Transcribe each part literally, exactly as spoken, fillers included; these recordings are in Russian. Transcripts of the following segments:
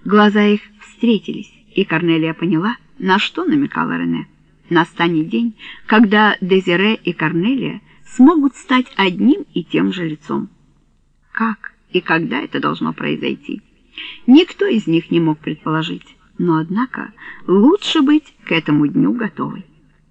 Глаза их встретились, и Корнелия поняла, на что намекала Рене. Настанет день, когда Дезире и Корнелия смогут стать одним и тем же лицом. Как и когда это должно произойти, никто из них не мог предположить, но, однако, лучше быть к этому дню готовой.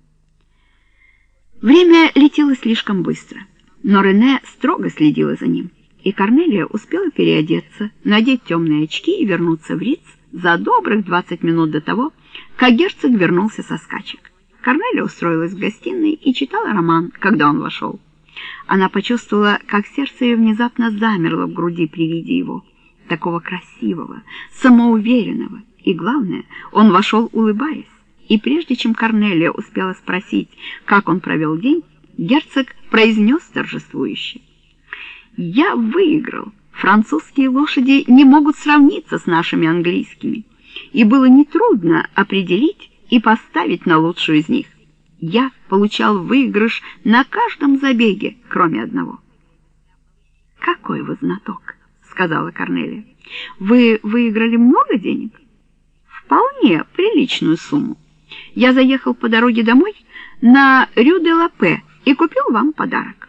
Время летело слишком быстро, но Рене строго следила за ним, и Корнелия успела переодеться, надеть темные очки и вернуться в Риц за добрых двадцать минут до того, как герцог вернулся со скачек. Корнелия устроилась в гостиной и читала роман, когда он вошел. Она почувствовала, как сердце ее внезапно замерло в груди при виде его, такого красивого, самоуверенного, и, главное, он вошел, улыбаясь, и прежде чем Корнелия успела спросить, как он провел день, герцог произнес торжествующе: «Я выиграл. Французские лошади не могут сравниться с нашими английскими, и было нетрудно определить и поставить на лучшую из них. Я получал выигрыш на каждом забеге, кроме одного». «Какой вы знаток», — сказала Корнелия. «Вы выиграли много денег?» «Вполне приличную сумму. Я заехал по дороге домой на Рю-де-Лапе и купил вам подарок».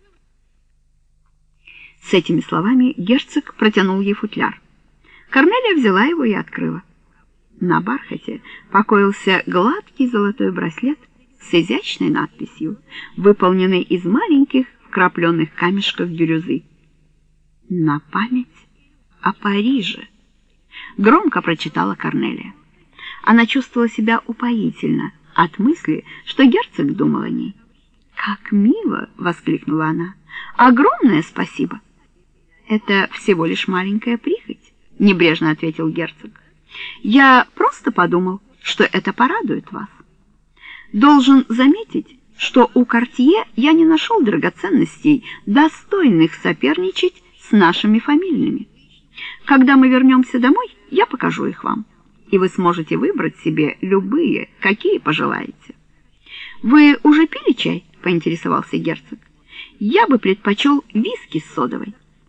С этими словами герцог протянул ей футляр. Корнелия взяла его и открыла. На бархате покоился гладкий золотой браслет с изящной надписью, выполненной из маленьких вкрапленных камешков бирюзы. «На память о Париже», — громко прочитала Корнелия. Она чувствовала себя упоительно от мысли, что герцог думал о ней. «Как мило!» — воскликнула она. «Огромное спасибо!» «Это всего лишь маленькая прихоть», — небрежно ответил герцог. «Я просто подумал, что это порадует вас. Должен заметить, что у Кортье я не нашел драгоценностей, достойных соперничать с нашими фамильными. Когда мы вернемся домой, я покажу их вам, и вы сможете выбрать себе любые, какие пожелаете». «Вы уже пили чай?» — поинтересовался герцог. «Я бы предпочел виски с содовой».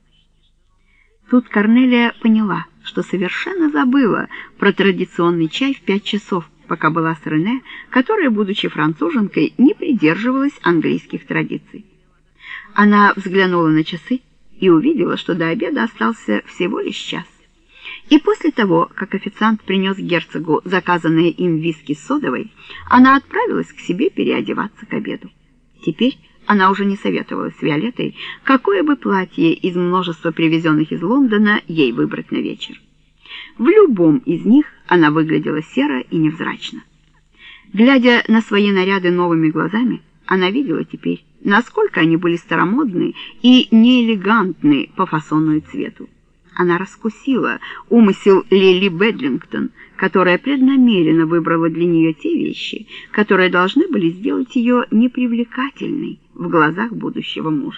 Тут Корнелия поняла, что совершенно забыла про традиционный чай в пять часов, пока была с Рене, которая, будучи француженкой, не придерживалась английских традиций. Она взглянула на часы и увидела, что до обеда остался всего лишь час. И после того, как официант принес герцогу заказанные им виски с содовой, она отправилась к себе переодеваться к обеду. Теперь она уже не советовалась с Виолеттой, какое бы платье из множества привезенных из Лондона ей выбрать на вечер. В любом из них она выглядела серо и невзрачно. Глядя на свои наряды новыми глазами, она видела теперь, насколько они были старомодны и неэлегантны по фасону и цвету. Она раскусила умысел Лили Бедлингтон, которая преднамеренно выбрала для нее те вещи, которые должны были сделать ее непривлекательной в глазах будущего мужа.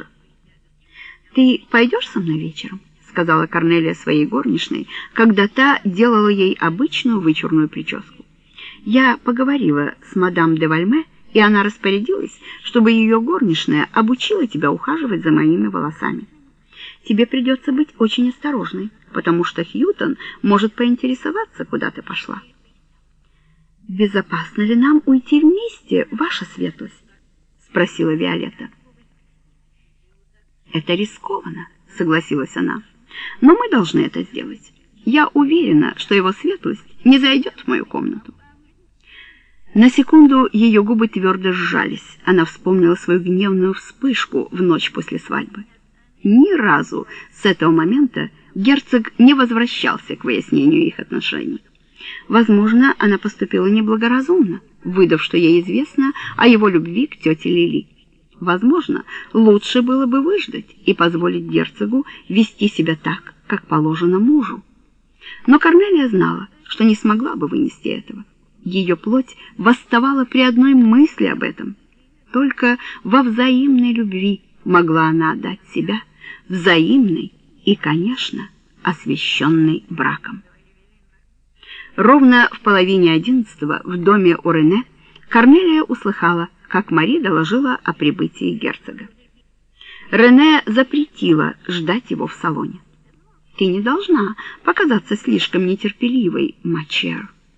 «Ты пойдешь со мной вечером?» — сказала Корнелия своей горничной, когда та делала ей обычную вычурную прическу. «Я поговорила с мадам де Вальме, и она распорядилась, чтобы ее горничная обучила тебя ухаживать за моими волосами. Тебе придется быть очень осторожной, потому что Хьютон может поинтересоваться, куда ты пошла». «Безопасно ли нам уйти вместе, ваша светлость?» — спросила Виолетта. «Это рискованно», — согласилась она, — «но мы должны это сделать. Я уверена, что его светлость не зайдет в мою комнату». На секунду ее губы твердо сжались. Она вспомнила свою гневную вспышку в ночь после свадьбы. Ни разу с этого момента герцог не возвращался к выяснению их отношений. Возможно, она поступила неблагоразумно, выдав, что ей известно о его любви к тете Лили. Возможно, лучше было бы выждать и позволить герцогу вести себя так, как положено мужу. Но Корнелия знала, что не смогла бы вынести этого. Ее плоть восставала при одной мысли об этом. Только во взаимной любви могла она отдать себя, взаимной и, конечно, освященной браком. Ровно в половине одиннадцатого в доме у Рене Корнелия услыхала, как Мари доложила о прибытии герцога. Рене запретила ждать его в салоне. Ты не должна показаться слишком нетерпеливой, Мачер.